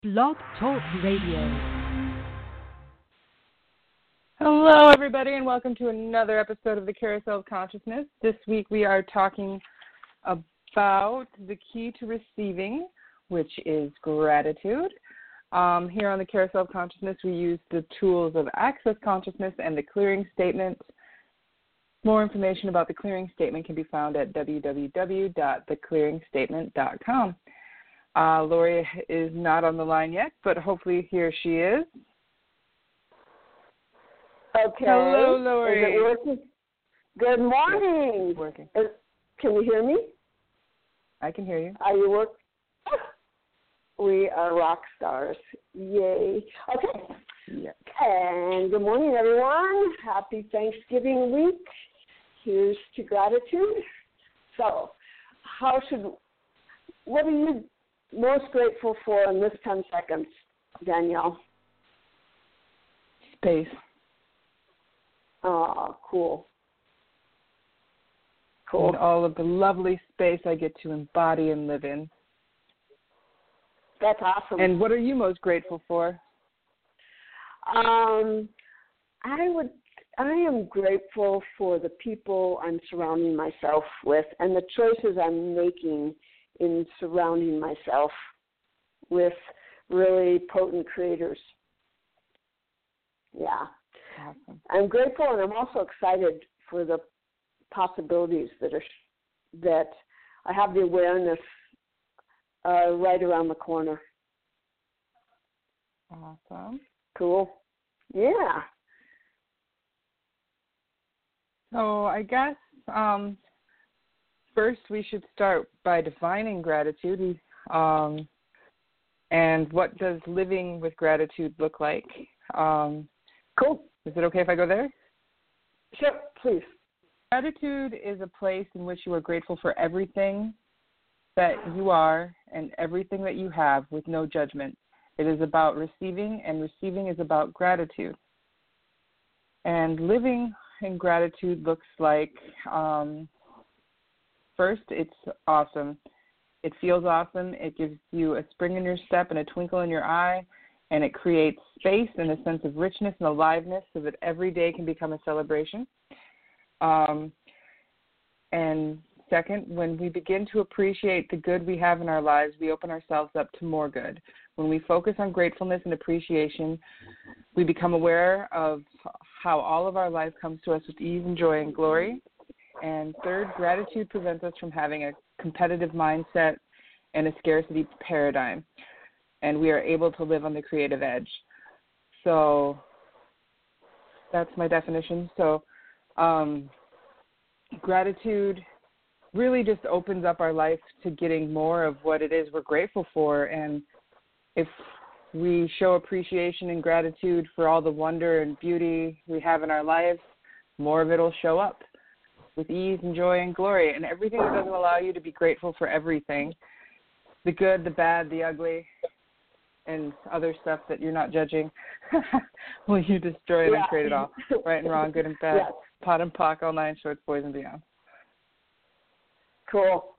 Blog Talk Radio. Hello, everybody, and welcome to another episode of the Carousel of Consciousness. This week we are talking about the key to receiving, which is gratitude. Here on the Carousel of Consciousness, we use the tools of Access Consciousness and the Clearing Statement. More information about the Clearing Statement can be found at www.theclearingstatement.com. Lori is not on the line yet, but hopefully here she is. Okay. Hello, Lori. Is it working? Good morning. Yes, it's working. Can you hear me? I can hear you. Are you working? We are rock stars. Yay. Okay. Yeah. And good morning, everyone. Happy Thanksgiving week. Here's to gratitude. So, what are you most grateful for in this 10 seconds, Danielle? Space. Oh, cool. Cool. And all of the lovely space I get to embody and live in. That's awesome. And what are you most grateful for? I am grateful for the people I'm surrounding myself with and the choices I'm making in surrounding myself with really potent creators. Yeah. Awesome. I'm grateful, and I'm also excited for the possibilities that I have the awareness right around the corner. Awesome. Cool. Yeah. So I guess first we should start by defining gratitude. And what does living with gratitude look like? Cool. Is it okay if I go there? Sure, please. Gratitude is a place in which you are grateful for everything that you are and everything that you have with no judgment. It is about receiving, and receiving is about gratitude. And living in gratitude looks like, first, it's awesome. It feels awesome. It gives you a spring in your step and a twinkle in your eye, and it creates space and a sense of richness and aliveness so that every day can become a celebration. And second, when we begin to appreciate the good we have in our lives, we open ourselves up to more good. When we focus on gratefulness and appreciation, we become aware of how all of our life comes to us with ease and joy and glory. And third, gratitude prevents us from having a competitive mindset and a scarcity paradigm. And we are able to live on the creative edge. So that's my definition. So gratitude really just opens up our life to getting more of what it is we're grateful for. And if we show appreciation and gratitude for all the wonder and beauty we have in our lives, more of it will show up with ease and joy and glory. And everything that doesn't allow you to be grateful for everything, the good, the bad, the ugly, and other stuff that you're not judging, will you destroy it and create it all? Right and wrong, good and bad, pot and pock, all nine shorts, boys and beyond. Cool.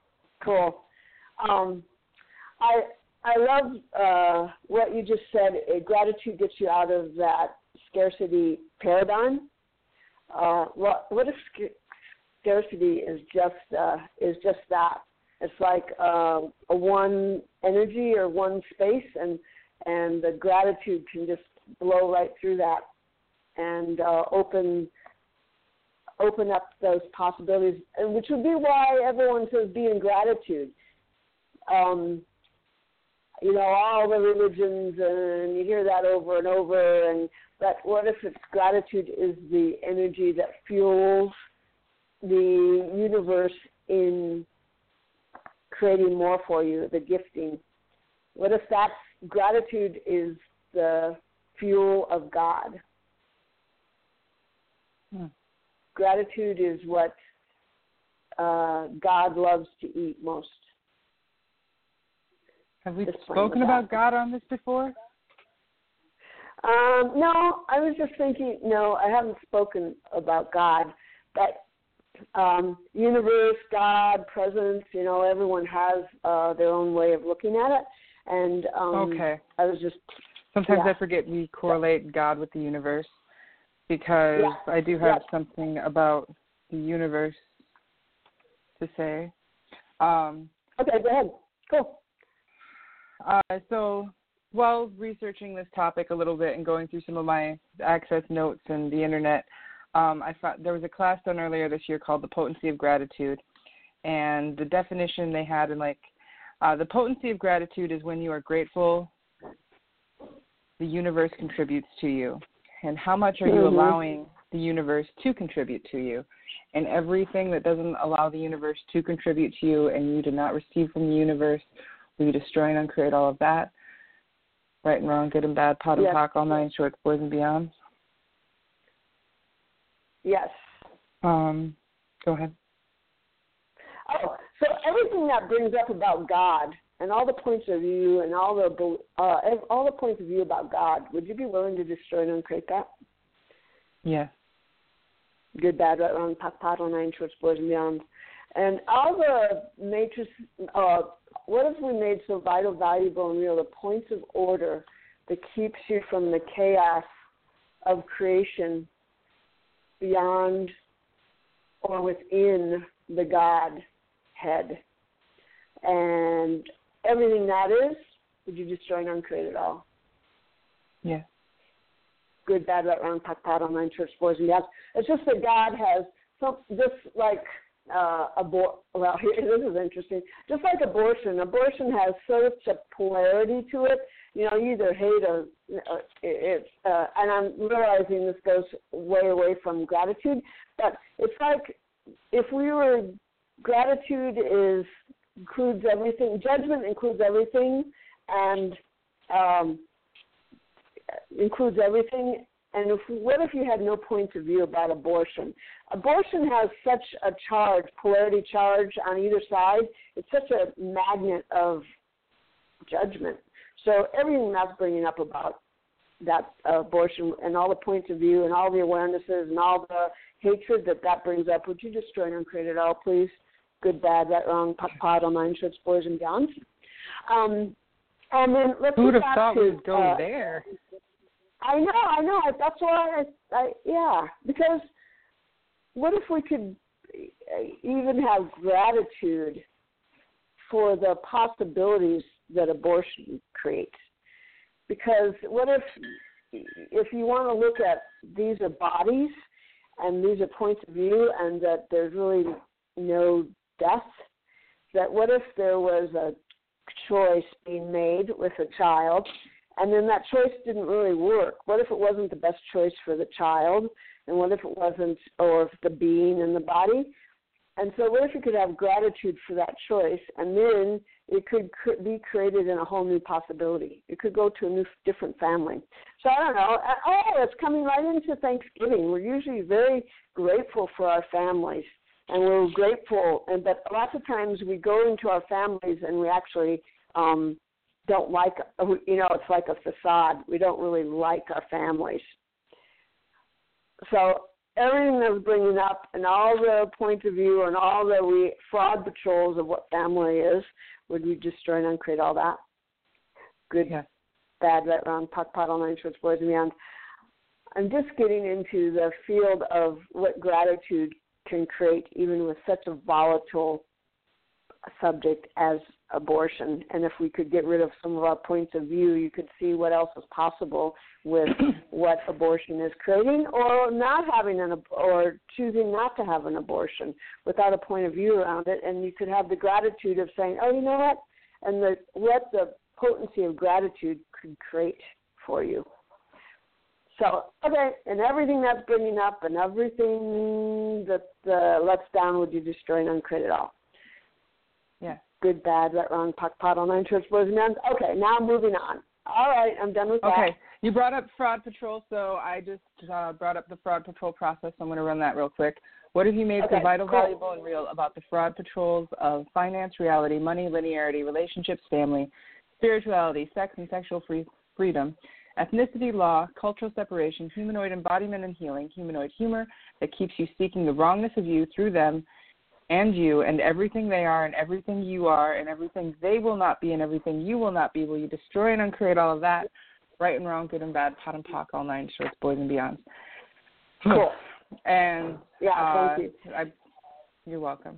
I love what you just said. Gratitude gets you out of that scarcity paradigm. What if scarcity is just that? It's like a one energy or one space, and the gratitude can just blow right through that and open up those possibilities, and which would be why everyone says be in gratitude. All the religions, and you hear that over and over, but what if it's gratitude is the energy that fuels the universe in creating more for you, the gifting? What if that gratitude is the fuel of God? Gratitude is what God loves to eat most. Have we spoken about God on this before? No, I was just thinking, no, I haven't spoken about God, but universe, God, presence, everyone has their own way of looking at it. And okay. I was just Sometimes I forget we correlate God with the universe, because I do have something about the universe to say. Okay, go ahead. Cool. So while researching this topic a little bit and going through some of my Access notes and the internet, I found there was a class done earlier this year called The Potency of Gratitude. And the definition they had in the potency of gratitude is when you are grateful, the universe contributes to you. And how much are you allowing the universe to contribute to you? And everything that doesn't allow the universe to contribute to you and you do not receive from the universe, will you destroy and uncreate all of that? Right and wrong, good and bad, pot and pock, all nine shorts, boys and beyond. Yes. Go ahead. Oh, so everything that brings up about God and all the points of view and all the points of view about God, would you be willing to destroy and uncreate that? Yeah. Good, bad, right, wrong, pot, pot, all nine shorts, boys and beyond. And all the matrix, what if we made so vital, valuable, and real the points of order that keeps you from the chaos of creation beyond or within the Godhead? And everything that is, would you destroy and uncreate it all? Yeah. Good, bad, right, wrong, pot, pot, all nine shorts, boys and beyond. It's just that God has just like well, this is interesting. Just like abortion has such a polarity to it. You know, you either hate or it's. And I'm realizing this goes way away from gratitude, but it's like if we were gratitude includes everything. Judgment includes everything, and includes everything. And what if you had no point of view about abortion? Abortion has such a charge, polarity charge on either side. It's such a magnet of judgment. So everything that's bringing up about that abortion and all the points of view and all the awarenesses and all the hatred that brings up, would you destroy and uncreate it all, please? Good, bad, right, wrong, pot, pot, all nine shorts, boys and beyond. And then let's Who would have get back thought to, we would go there? I know. That's why because what if we could even have gratitude for the possibilities that abortion creates? Because what if you want to look at these are bodies and these are points of view and that there's really no death, that what if there was a choice being made with a child and then that choice didn't really work? What if it wasn't the best choice for the child? And what if it wasn't, or if the being in the body? And so what if you could have gratitude for that choice, and then it could be created in a whole new possibility. It could go to a different family. So I don't know. Oh, it's coming right into Thanksgiving. We're usually very grateful for our families, and we're grateful. But lots of times we go into our families and we actually don't like, it's like a facade. We don't really like our families. So everything that was bringing up and all the point of view and all the fraud patrols of what family is, would we destroy and uncreate all that? Good, bad, right, wrong, pot, pot, all nine shorts, boys and beyond. I'm just getting into the field of what gratitude can create, even with such a volatile subject as abortion. And if we could get rid of some of our points of view, you could see what else is possible with what abortion is creating, or not having or choosing not to have an abortion without a point of view around it. And you could have the gratitude of saying, oh, you know what? And what the potency of gratitude could create for you. So, okay, and everything that's bringing up and everything that lets down, would you destroy and uncreate it all? Yeah. Good, bad, right, wrong, pot, pot, all nine shorts, boys and men. Okay, now moving on. All right, I'm done with that. Okay, you brought up fraud patrol, so I just brought up the fraud patrol process. I'm going to run that real quick. What have you made so vital, valuable, and real about the fraud patrols of finance, reality, money, linearity, relationships, family, spirituality, sex and sexual freedom, ethnicity, law, cultural separation, humanoid embodiment and healing, humanoid humor that keeps you seeking the wrongness of you through them, and you and everything they are and everything you are and everything they will not be and everything you will not be. Will you destroy and uncreate all of that? Right and wrong, good and bad, pot and pock, all nine shorts, boys and beyonds. Cool. And thank you. You're welcome.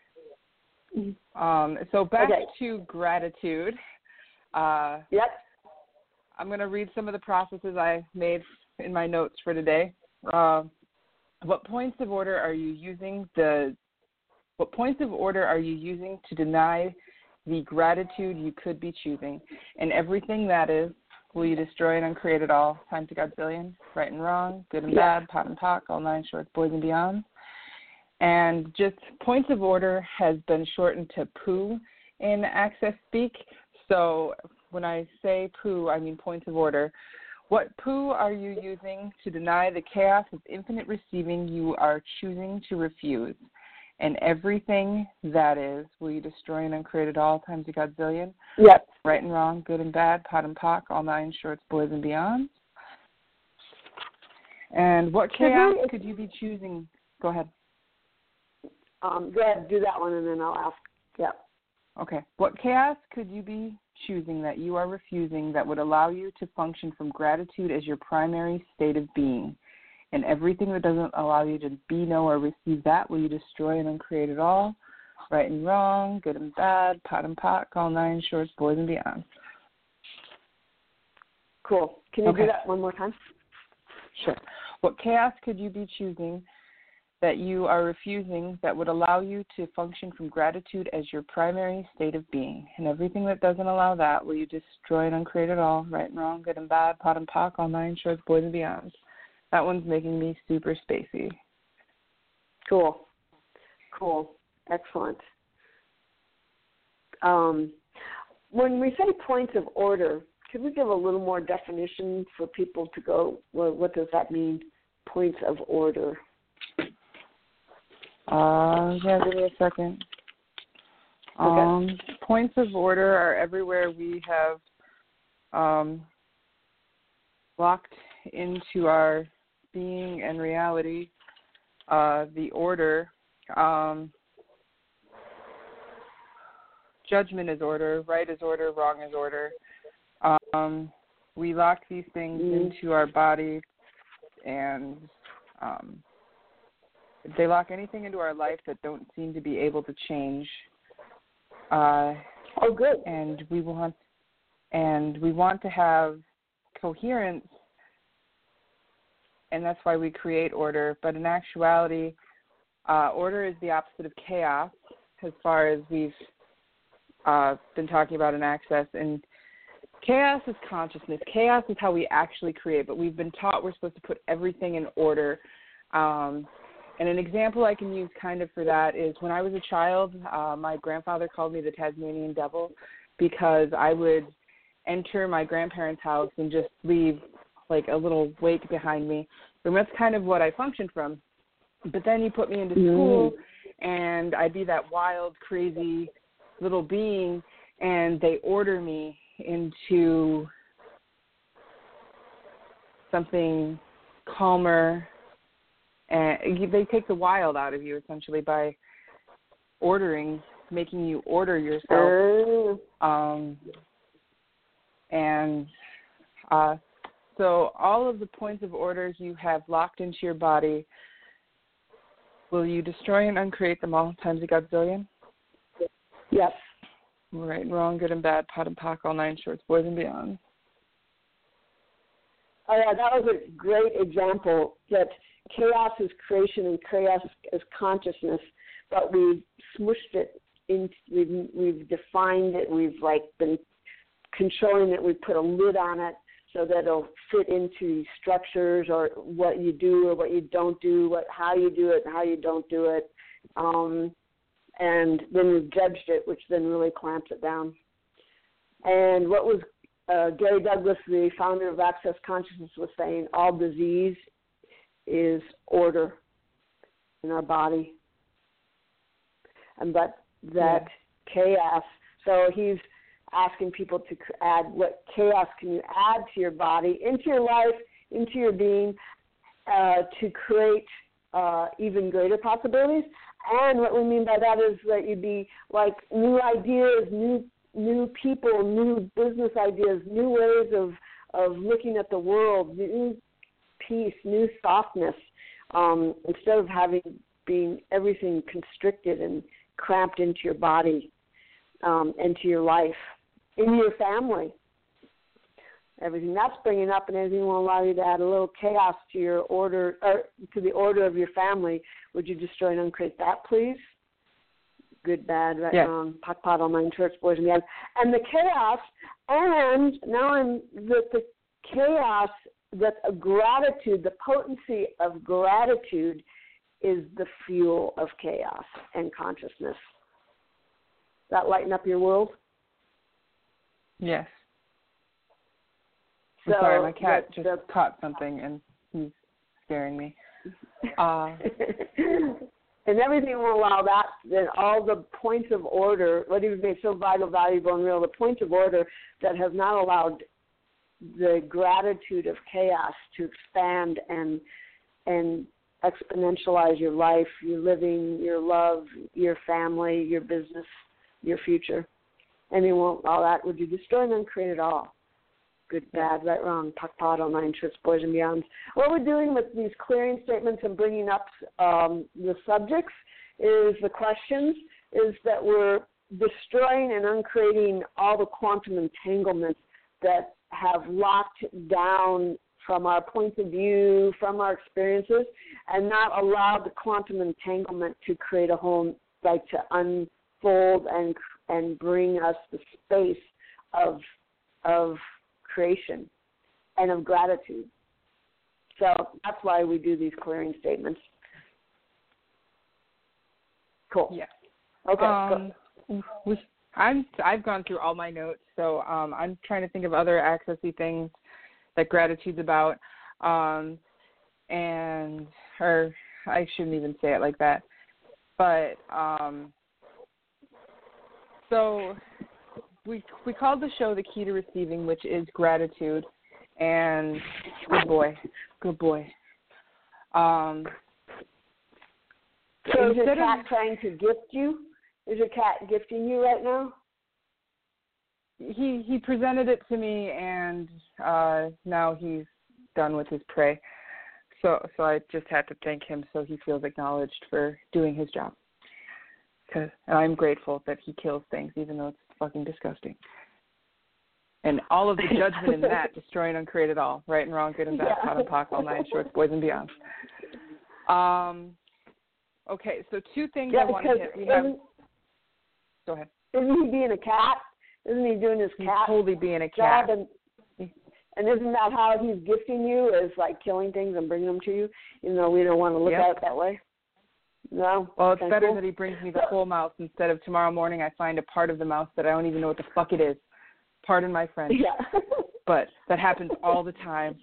So back to gratitude. Yep. I'm going to read some of the processes I made in my notes for today. What points of order are you using to deny the gratitude you could be choosing? And everything that is, will you destroy and uncreate it all? Times a godzillion, right and wrong, good and bad, pot and pock, all nine shorts, boys and beyond. And just points of order has been shortened to POO in Access Speak. So when I say POO, I mean points of order. What POO are you using to deny the chaos of infinite receiving you are choosing to refuse? And everything that is, will you destroy and uncreate it all times a godzillion? Yep. Right and wrong, good and bad, pot and pock, all nine shorts, boys and beyond. And what chaos could you be choosing? Go ahead. Go ahead, do that one, and then I'll ask. Yep. Okay. What chaos could you be choosing that you are refusing that would allow you to function from gratitude as your primary state of being? And everything that doesn't allow you to be, know, or receive that, will you destroy and uncreate it all? Right and wrong, good and bad, pot and pock, all nine shorts, boys and beyond. Cool. Can you do that one more time? Sure. What chaos could you be choosing that you are refusing that would allow you to function from gratitude as your primary state of being? And everything that doesn't allow that, will you destroy and uncreate it all? Right and wrong, good and bad, pot and pock, all nine shorts, boys and beyond. That one's making me super spacey. Cool. Excellent. When we say points of order, could we give a little more definition for people to go, well, what does that mean, points of order? Give me a second. Okay. Points of order are everywhere we have locked into our being and reality, the order. Judgment is order, right is order, wrong is order. We lock these things into our body, and they lock anything into our life that don't seem to be able to change. Good. And we want to have coherence, and that's why we create order. But in actuality, order is the opposite of chaos, as far as we've been talking about in Access. And chaos is consciousness. Chaos is how we actually create, but we've been taught we're supposed to put everything in order. And an example I can use kind of for that is when I was a child, my grandfather called me the Tasmanian Devil because I would enter my grandparents' house and just leave like a little wake behind me. And that's kind of what I functioned from. But then you put me into school, and I'd be that wild, crazy little being, and they order me into something calmer, and they take the wild out of you essentially by making you order yourself. So all of the points of order you have locked into your body, will you destroy and uncreate them all times a godzillion? Yes. Right and wrong, good and bad, pot and pock, all nine shorts, boys and beyond. Oh, yeah, that was a great example that chaos is creation and chaos is consciousness, but we've smushed it we've defined it, we've been controlling it, we've put a lid on it so that it'll fit into structures or what you do or what you don't do, how you do it and how you don't do it. And then we've judged it, which then really clamps it down. And what was Gary Douglas, the founder of Access Consciousness, was saying, all disease is order in our body. And that chaos, so he's asking people to add, what chaos can you add to your body, into your life, into your being, to create even greater possibilities? And what we mean by that is that you'd be like new ideas, new people, new business ideas, new ways of looking at the world, new peace, new softness, instead of being everything constricted and cramped into your body, into your life, in your family. Everything that's bringing up, and everything will allow you to add a little chaos to your order, or to the order of your family. Would you destroy and uncreate that, please? Good, bad, right, wrong, pot, all nine shorts, boys and girls. And the chaos, and now the chaos, that gratitude, the potency of gratitude is the fuel of chaos and consciousness. That lighten up your world? Yes. So I'm sorry, my cat just caught something and he's scaring me. And everything will allow that, then all the points of order, what you've made so vital, valuable, and real, the points of order that have not allowed the gratitude of chaos to expand and exponentialize your life, your living, your love, your family, your business, your future. And it won't allow that. Would you destroy and uncreate it all? Good, bad, right, wrong, pot, all nine shorts, boys and beyonds. What we're doing with these clearing statements and bringing up the subjects is the questions, is that we're destroying and uncreating all the quantum entanglements that have locked down from our point of view, from our experiences, and not allowed the quantum entanglement to create a whole, like to unfold and bring us the space of creation and of gratitude. So that's why we do these clearing statements. Cool. Yeah. Okay. I've gone through all my notes, so I'm trying to think of other accessy things that gratitude's about, or I shouldn't even say it like that, but so we called the show The Key to Receiving, which is gratitude, and good boy. So is your cat trying to gift you? Is your cat gifting you right now? He presented it to me, and now he's done with his prey. So I just had to thank him so he feels acknowledged for doing his job. And I'm grateful that he kills things, even though it's fucking disgusting. And all of the judgment in that, destroy and uncreate it all, right and wrong, good and bad, pot and pock, all nine shorts, boys and beyond. Okay, so two things I want to hit. Go ahead. Isn't he being a cat? Isn't he doing his cat? He's totally being a cat. And isn't that how he's gifting you, is like killing things and bringing them to you, even though we don't want to look at it that way? No? Well, it's better that he brings me the whole mouse instead of tomorrow morning I find a part of the mouse that I don't even know what the fuck it is. Pardon my French. Yeah. But that happens all the time.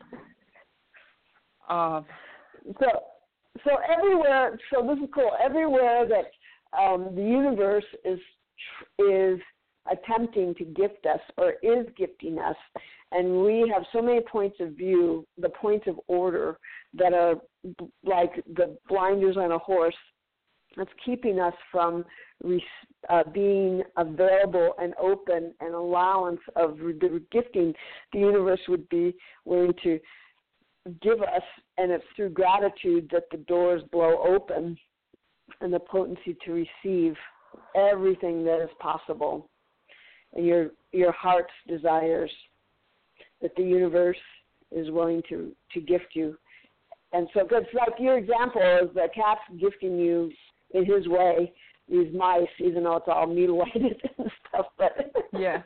So everywhere, so this is cool, everywhere that the universe is attempting to gift us or is gifting us, and we have so many points of view, the points of order that are like the blinders on a horse, that's keeping us from being available and open and allowance of the gifting the universe would be willing to give us, and it's through gratitude that the doors blow open and the potency to receive everything that is possible, and your heart's desires that the universe is willing to gift you. And so it's like your example is the cat's gifting you in his way these mice, even though it's all mutilated and stuff. But yeah.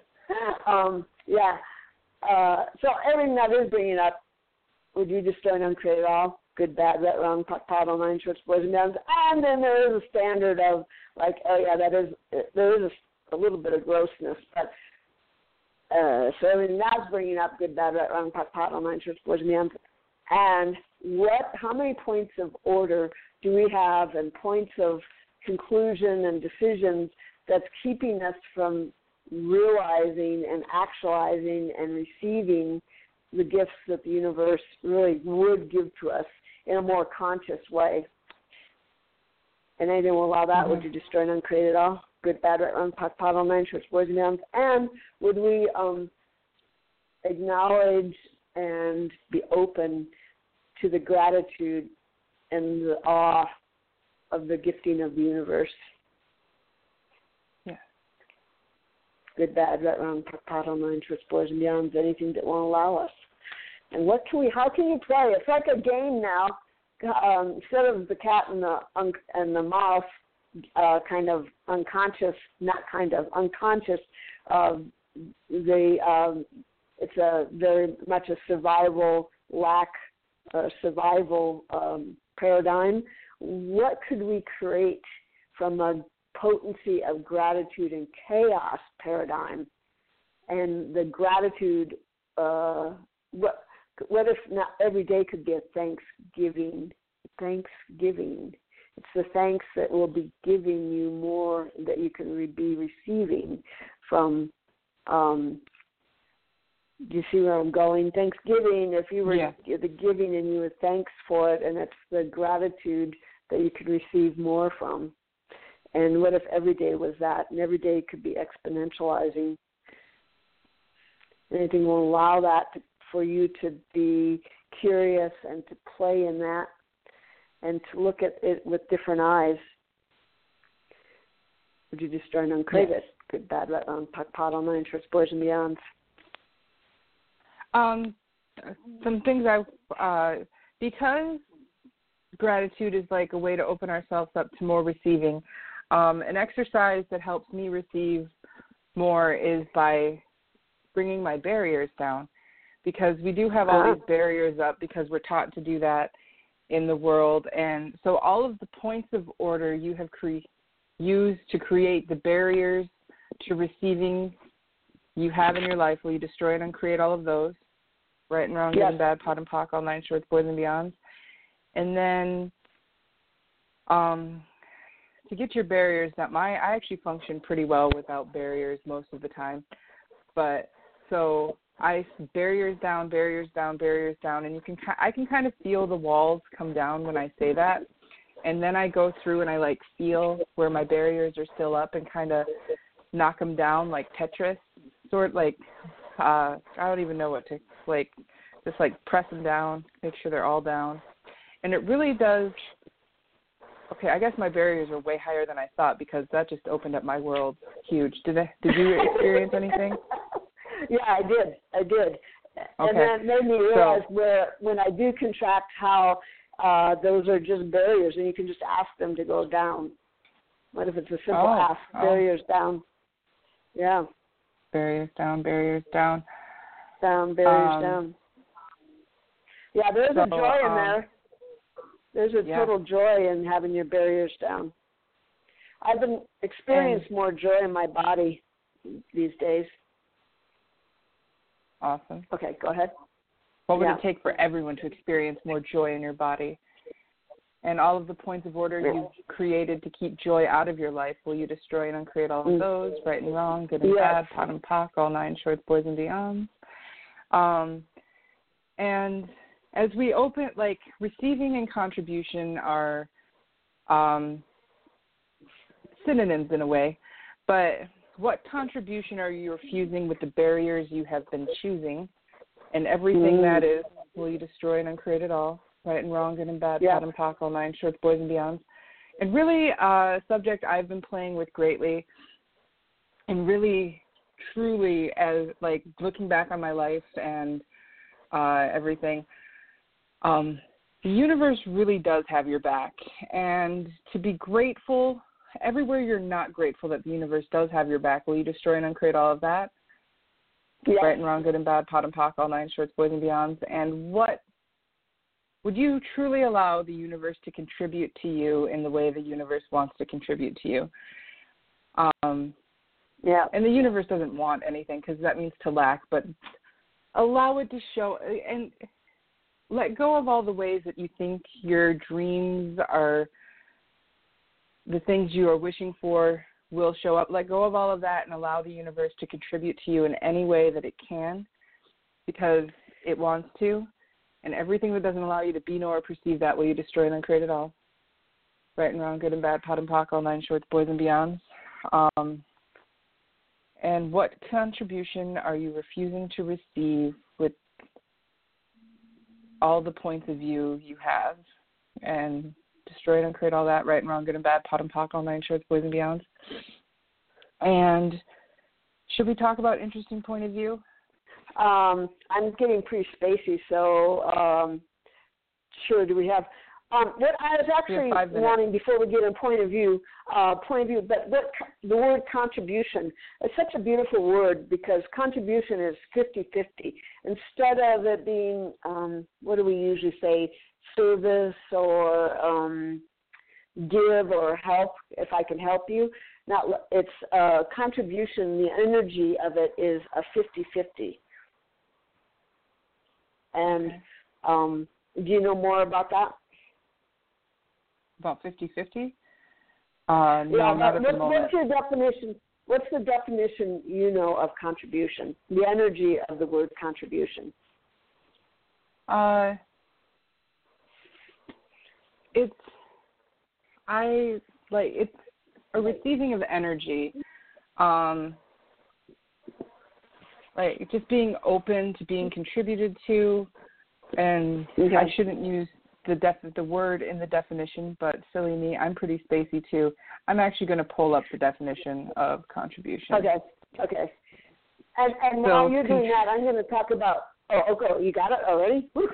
So everything that is bringing up, would you destroy and uncreate it all? Good, bad, right, wrong, pot, all nine shorts, boys and girls. And then there is a standard of like, there is a little bit of grossness, but so everything that's bringing up good, bad, right, wrong, pot, all nine shorts, boys and girls. And how many points of order do we have, and points of conclusion and decisions that's keeping us from realizing and actualizing and receiving the gifts that the universe really would give to us in a more conscious way? And anything will allow that, Mm-hmm. would you destroy and uncreate it all? Good, bad, right, wrong, pot, all nine shorts, boys and beyonds. And would we acknowledge and be open to the gratitude and the awe of the gifting of the universe? Yeah. Good, bad, right, wrong, pot, all nine shorts, boys and beyonds, anything that won't allow us. And how can you play? It's like a game now. Instead of the cat and the mouse, unconscious. It's a very much a survival paradigm. What could we create from a potency of gratitude and chaos paradigm? And the gratitude, what if not every day could be a Thanksgiving? It's the thanks that will be giving you more that you can be receiving from. Do you see where I'm going? Thanksgiving, if you were the giving and you were thanks for it, and it's the gratitude that you could receive more from. And what if every day was that? And every day could be exponentializing. Anything will allow that for you to be curious and to play in that and to look at it with different eyes. Would you destroy and uncreate it? Good, bad, right, wrong, pot, all nine shorts, boys and beyonds. Some things because gratitude is like a way to open ourselves up to more receiving. An exercise that helps me receive more is by bringing my barriers down, because we do have all these barriers up because we're taught to do that in the world. And so all of the points of order you have used to create the barriers to receiving you have in your life, will you destroy and uncreate all of those? Right and wrong, good and bad, pot and pock, all nine shorts, boys and beyonds. And then to get your barriers down, I actually function pretty well without barriers most of the time. But so I barriers down, and I can kind of feel the walls come down when I say that. And then I go through and I feel where my barriers are still up and kind of knock them down like Tetris, I don't even know what to, just press them down, make sure they're all down. And it really does, I guess my barriers are way higher than I thought, because that just opened up my world huge. Did you experience anything? Yeah, I did. And that made me realize when I do contract how those are just barriers, and you can just ask them to go down. What if it's a simple ask? Barriers down. Yeah. Barriers down. Barriers down. Yeah, there's a joy in there. There's a total joy in having your barriers down. I've been experiencing more joy in my body these days. Awesome. Okay, go ahead. What would it take for everyone to experience more joy in your body? And all of the points of order you've created to keep joy out of your life, will you destroy and uncreate all of those? Right and wrong, good and bad, pot and pock, all nine shorts, boys and beyonds. And as we open, receiving and contribution are synonyms in a way, but what contribution are you refusing with the barriers you have been choosing? And everything that is, will you destroy and uncreate it all? Right and wrong, good and bad, pot and pock, all nine shorts, boys and beyonds. And really a subject I've been playing with greatly, and really, truly, as looking back on my life and everything, the universe really does have your back. And to be grateful, everywhere you're not grateful that the universe does have your back, will you destroy and uncreate all of that? Right and wrong, good and bad, pot and pock, all nine shorts, boys and beyonds. And what would you truly allow the universe to contribute to you in the way the universe wants to contribute to you? And the universe doesn't want anything, because that means to lack, but allow it to show, and let go of all the ways that you think your dreams are, the things you are wishing for will show up. Let go of all of that and allow the universe to contribute to you in any way that it can, because it wants to. And everything that doesn't allow you to be, know, or perceive that, will you destroy and uncreate it all? right and wrong, good and bad, pot and pock, all nine shorts, boys and beyonds. And what contribution are you refusing to receive with all the points of view you have? And destroy and uncreate all that, right and wrong, good and bad, pot and pock, all nine shorts, boys and beyonds. And should we talk about interesting point of view? I'm getting pretty spacey, so sure. Do we have? What I was actually wanting before we get in point of view, but what the word contribution is such a beautiful word because contribution is 50-50. Instead of it being, what do we usually say, service or give or help, if I can help you. Now, it's contribution, the energy of it is a 50-50. And do you know more about that? About 50-50? No, not at the moment. What's your definition? What's the definition you know of contribution? The energy of the word contribution. It's a receiving of energy. Like just being open to being contributed to, and I shouldn't use the word in the definition, but silly me, I'm pretty spacey too. I'm actually going to pull up the definition of contribution. Okay. And while you're doing that, I'm going to talk about. You got it already? Whew,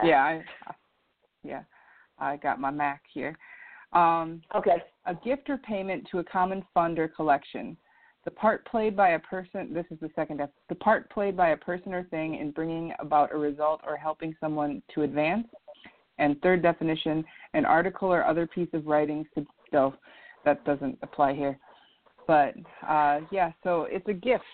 Yeah, I got my Mac here. A gift or payment to a common fund or collection. The part played by a person. This is the second. The part played by a person or thing in bringing about a result or helping someone to advance. And third definition, an article or other piece of writing. So that doesn't apply here. But, so it's a gift.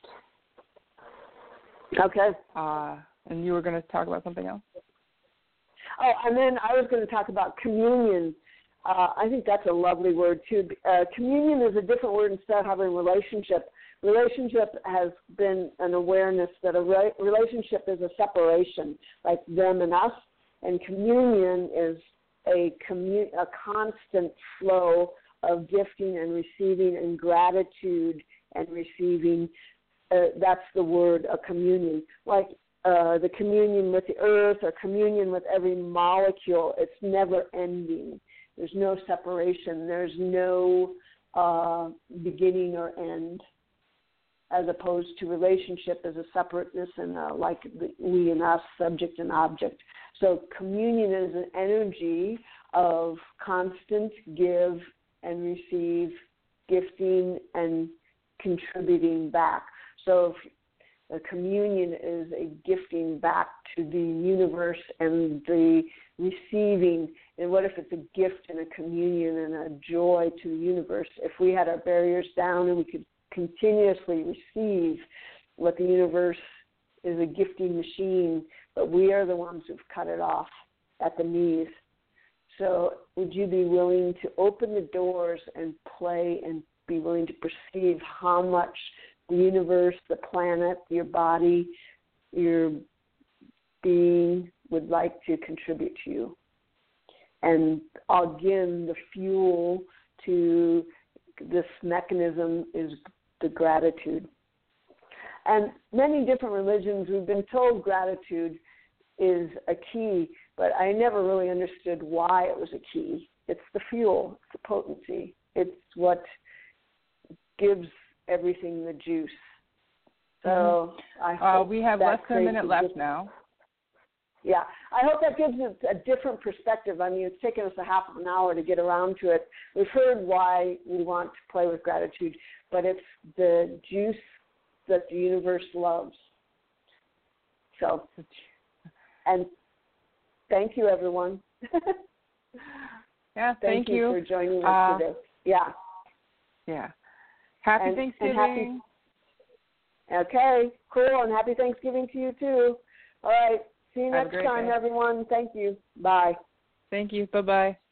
Okay. And you were going to talk about something else? Oh, and then I was going to talk about communion. I think that's a lovely word, too. Communion is a different word instead of having relationship. Relationship has been an awareness that a relationship is a separation, like them and us. And communion is a constant flow of gifting and receiving and gratitude and receiving. That's the word, a communion. Like the communion with the earth or communion with every molecule, it's never ending. There's no separation. There's no beginning or end, as opposed to relationship as a separateness and like we and us, subject and object. So communion is an energy of constant give and receive, gifting and contributing back. So if a communion is a gifting back to the universe and the receiving, and what if it's a gift and a communion and a joy to the universe? If we had our barriers down and we could continuously receive what the universe is, a gifting machine, but we are the ones who've cut it off at the knees. So would you be willing to open the doors and play and be willing to perceive how much the universe, the planet, your body, your being would like to contribute to you? And again, the fuel to this mechanism is the gratitude. And many different religions, we've been told gratitude is a key, but I never really understood why it was a key. It's the fuel, it's the potency. It's what gives everything the juice. So I hope we have less than a minute left now. Yeah, I hope that gives us a different perspective. I mean, it's taken us a half of an hour to get around to it. We've heard why we want to play with gratitude, but it's the juice that the universe loves. So, and thank you, everyone. Yeah, thank you for joining us today. Yeah. Yeah. Happy Thanksgiving. Okay, cool, and happy Thanksgiving to you, too. All right, see you next time, everyone. Thank you. Bye. Thank you. Bye-bye.